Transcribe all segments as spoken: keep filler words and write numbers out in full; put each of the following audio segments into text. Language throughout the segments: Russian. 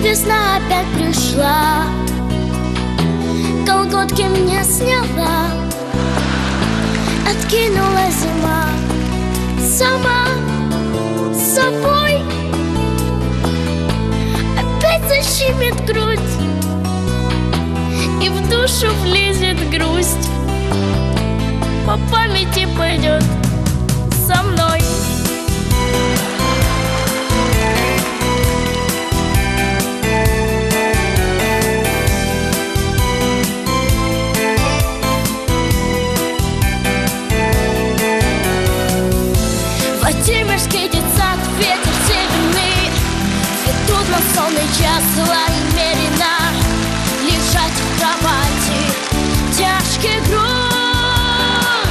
Весна опять пришла, колготки мне сняла, откинула зима сама собой. Опять защемит грудь, и в душу влезет грусть. По памяти пойдет со мной. Владимирский детсад, ветер северный, цветут на сонный час намеренно. Лежать в кровати тяжкий груз.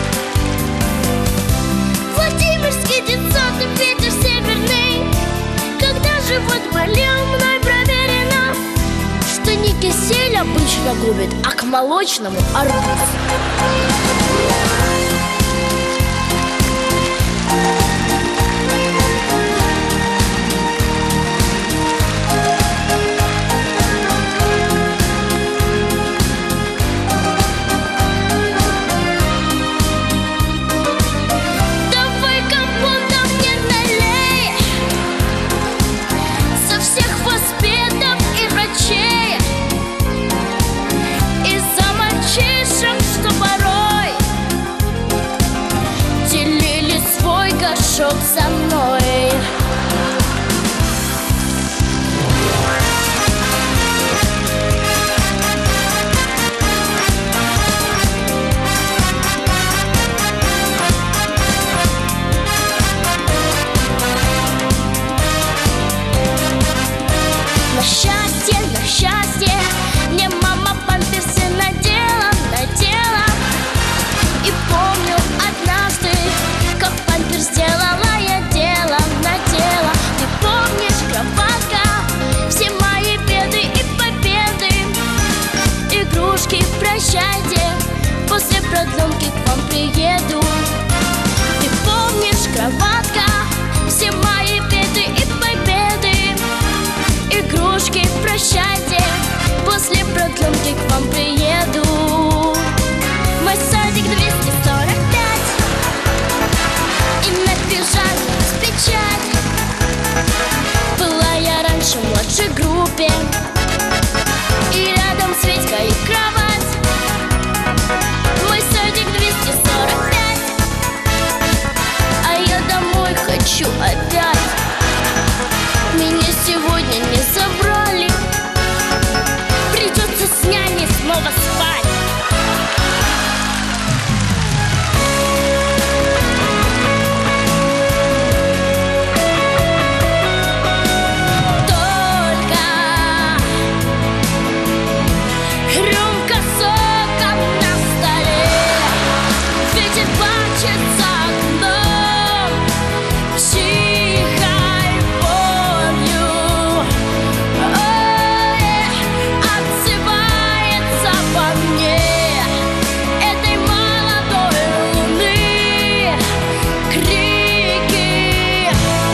Владимирский детсад, ветер северный, когда живот болел, мной проверено, что не кисель обычно губит, а к молочному арбуз.